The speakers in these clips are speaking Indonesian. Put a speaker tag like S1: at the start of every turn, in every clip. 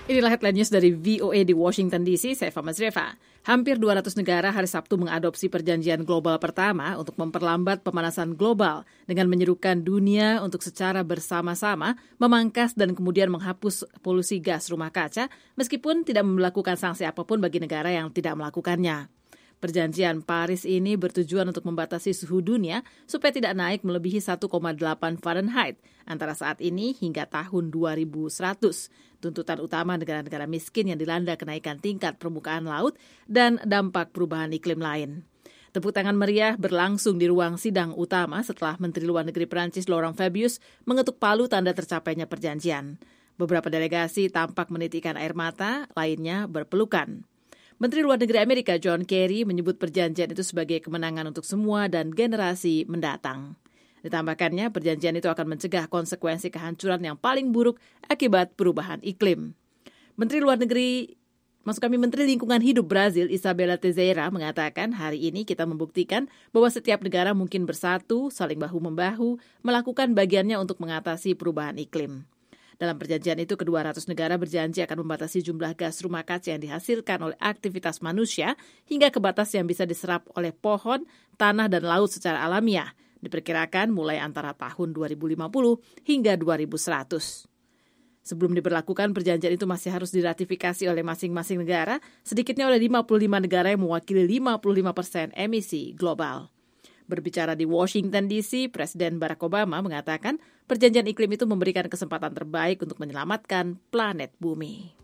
S1: Inilah headline news dari VOA di Washington DC, saya Fama Zreva. Hampir 200 negara hari Sabtu mengadopsi perjanjian global pertama untuk memperlambat pemanasan global dengan menyerukan dunia untuk secara bersama-sama memangkas dan kemudian menghapus polusi gas rumah kaca meskipun tidak melakukan sanksi apapun bagi negara yang tidak melakukannya. Perjanjian Paris ini bertujuan untuk membatasi suhu dunia supaya tidak naik melebihi 1,8 Fahrenheit antara saat ini hingga tahun 2100. Tuntutan utama negara-negara miskin yang dilanda kenaikan tingkat permukaan laut dan dampak perubahan iklim lain. Tepuk tangan meriah berlangsung di ruang sidang utama setelah Menteri Luar Negeri Prancis Laurent Fabius mengetuk palu tanda tercapainya perjanjian. Beberapa delegasi tampak menitikkan air mata, lainnya berpelukan. Menteri Luar Negeri Amerika John Kerry menyebut perjanjian itu sebagai kemenangan untuk semua dan generasi mendatang. Ditambahkannya, perjanjian itu akan mencegah konsekuensi kehancuran yang paling buruk akibat perubahan iklim. Menteri Lingkungan Hidup Brazil Isabella Teixeira mengatakan hari ini kita membuktikan bahwa setiap negara mungkin bersatu, saling bahu-membahu, melakukan bagiannya untuk mengatasi perubahan iklim. Dalam perjanjian itu, kedua ratus negara berjanji akan membatasi jumlah gas rumah kaca yang dihasilkan oleh aktivitas manusia hingga ke batas yang bisa diserap oleh pohon, tanah, dan laut secara alamiah, diperkirakan mulai antara tahun 2050 hingga 2100. Sebelum diberlakukan, perjanjian itu masih harus diratifikasi oleh masing-masing negara, sedikitnya oleh 55 negara yang mewakili 55% emisi global. Berbicara di Washington DC, Presiden Barack Obama mengatakan perjanjian iklim itu memberikan kesempatan terbaik untuk menyelamatkan planet bumi.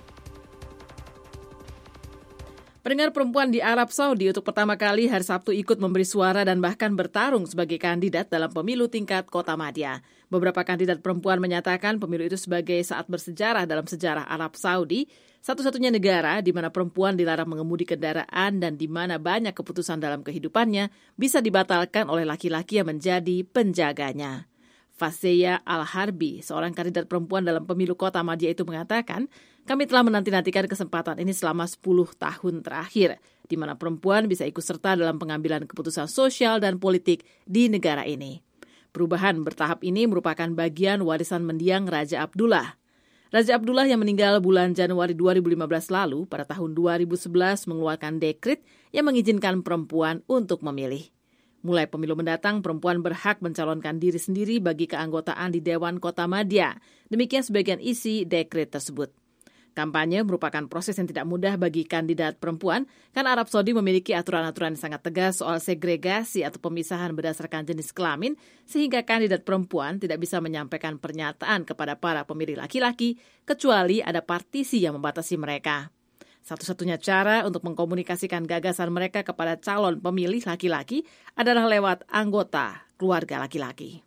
S1: Pendengar perempuan di Arab Saudi untuk pertama kali hari Sabtu ikut memberi suara dan bahkan bertarung sebagai kandidat dalam pemilu tingkat kota madya. Beberapa kandidat perempuan menyatakan pemilu itu sebagai saat bersejarah dalam sejarah Arab Saudi, satu-satunya negara di mana perempuan dilarang mengemudi kendaraan dan di mana banyak keputusan dalam kehidupannya bisa dibatalkan oleh laki-laki yang menjadi penjaganya. Faseya Al-Harbi, seorang kandidat perempuan dalam pemilu kota madya itu mengatakan, kami telah menanti-nantikan kesempatan ini selama 10 tahun terakhir, di mana perempuan bisa ikut serta dalam pengambilan keputusan sosial dan politik di negara ini. Perubahan bertahap ini merupakan bagian warisan mendiang Raja Abdullah. Raja Abdullah yang meninggal bulan Januari 2015 lalu, pada tahun 2011 mengeluarkan dekret yang mengizinkan perempuan untuk memilih. Mulai pemilu mendatang, perempuan berhak mencalonkan diri sendiri bagi keanggotaan di Dewan Kota Madya. Demikian sebagian isi dekret tersebut. Kampanye merupakan proses yang tidak mudah bagi kandidat perempuan, karena Arab Saudi memiliki aturan-aturan yang sangat tegas soal segregasi atau pemisahan berdasarkan jenis kelamin, sehingga kandidat perempuan tidak bisa menyampaikan pernyataan kepada para pemilih laki-laki, kecuali ada partisi yang membatasi mereka. Satu-satunya cara untuk mengkomunikasikan gagasan mereka kepada calon pemilih laki-laki adalah lewat anggota keluarga laki-laki.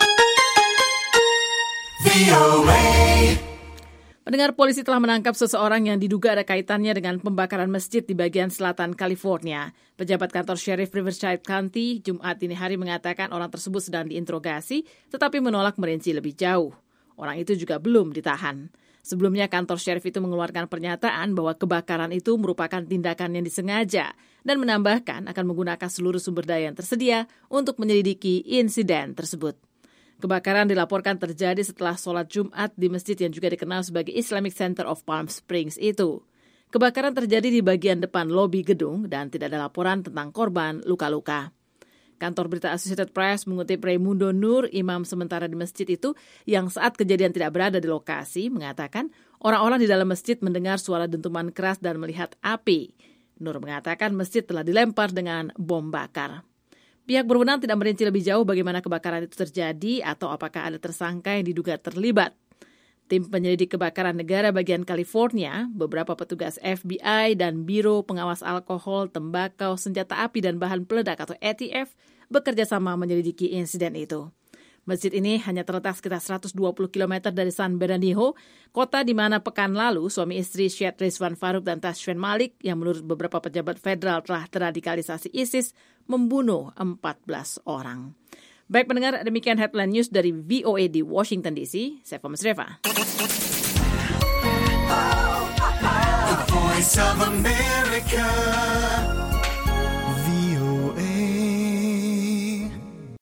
S1: Pendengar, polisi telah menangkap seseorang yang diduga ada kaitannya dengan pembakaran masjid di bagian selatan California. Pejabat kantor Sheriff Riverside County Jumat dini hari mengatakan orang tersebut sedang diinterogasi, tetapi menolak merinci lebih jauh. Orang itu juga belum ditahan. Sebelumnya kantor sheriff itu mengeluarkan pernyataan bahwa kebakaran itu merupakan tindakan yang disengaja dan menambahkan akan menggunakan seluruh sumber daya yang tersedia untuk menyelidiki insiden tersebut. Kebakaran dilaporkan terjadi setelah sholat Jumat di masjid yang juga dikenal sebagai Islamic Center of Palm Springs itu. Kebakaran terjadi di bagian depan lobi gedung dan tidak ada laporan tentang korban luka-luka. Kantor berita Associated Press mengutip Raimundo Nur, imam sementara di masjid itu, yang saat kejadian tidak berada di lokasi, mengatakan orang-orang di dalam masjid mendengar suara dentuman keras dan melihat api. Nur mengatakan masjid telah dilempar dengan bom bakar. Pihak berwenang tidak merinci lebih jauh bagaimana kebakaran itu terjadi atau apakah ada tersangka yang diduga terlibat. Tim penyelidik kebakaran negara bagian California, beberapa petugas FBI dan Biro Pengawas Alkohol, Tembakau, Senjata Api dan Bahan Peledak atau ATF bekerja sama menyelidiki insiden itu. Masjid ini hanya terletak sekitar 120 km dari San Bernardino, kota di mana pekan lalu suami istri Syed Rizwan Farouk dan Tashfin Malik yang menurut beberapa pejabat federal telah teradikalisasi ISIS membunuh 14 orang. Baik pendengar, demikian headline news dari VOA di Washington DC. Saya Fama Zreva.
S2: The Voice of America.